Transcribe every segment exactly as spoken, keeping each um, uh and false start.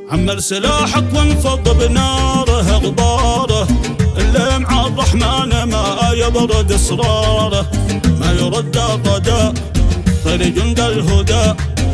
عمر سلاحك وانفض بناره غباره، اللي مع الرحمن ما يبرد اصراره، ما يرد الردى غير جند الهدى،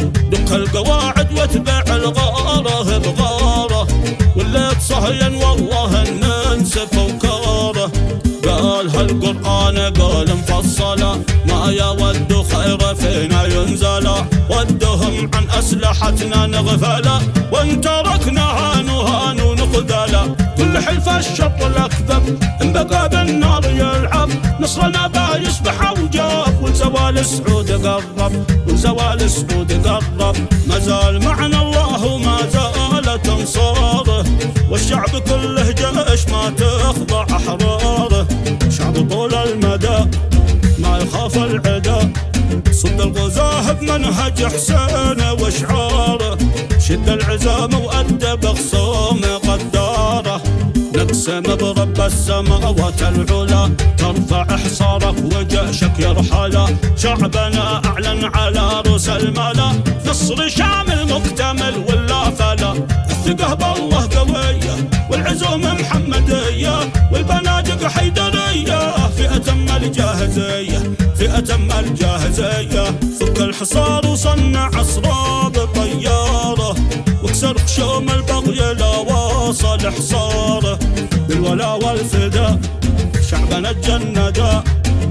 دق القواعد واتبع الغاره بغاره، واللي تصهين والله ننسف وكاره. قال هالقرآن قال مفصلا، ما يود خير فينا ينزلا، ودهم عن أسلحتنا نغفلا، وان تركناها نهان ونخذلا. كل حلف الشط الأكذب ان بقى بالنار يلعب، نصرنا با يصبح أوجاب، والزوال سعود قرب، والزوال سعود قرب. ما زال معنا الله وما زالت انصاره، والشعب كله جيش ما تخضع أحراره، شعب طول المدى ما يخاف العدا، صد الغزاه بمنهج حسين واشعاره، شد العزام وأدب خصوم قداره، نقسم برب السماوات العلا، ترفع حصارك وجيشك يرحلا، شعبنا أعلن على رؤوس الملا، نصر شامل مكتمل ولا فلا. الثقة بالله قوية والعزوم محمدية، والبنادق حيدرية، فئة أم الجاهزية، فئة أم الجاهزية. فك الحصار وصنع أسراب طيارة، واكسر خشوم البغي لا واصل حصاره، بالولا والفداء شعبنا الجندا،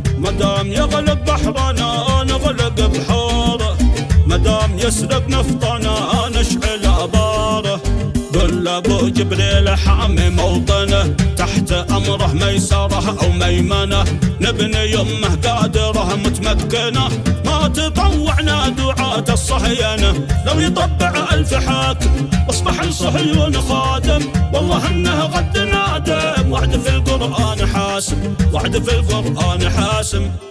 مدام يغلب بحرنا نغلق بحاره، مدام يسرق نفطنا نشعل أباره. قل ابو جبريل حامي موطنه، تحت امره ميسره او ميمنه، نبني يمه قادره متمكنه، ما تطوعنا دعاة الصهينه. لو يطبع الف حاكم واصبح الصهيون خادم، والله انه غد نادم، وعد في القرآن حاسم، وعد في القرآن حاسم.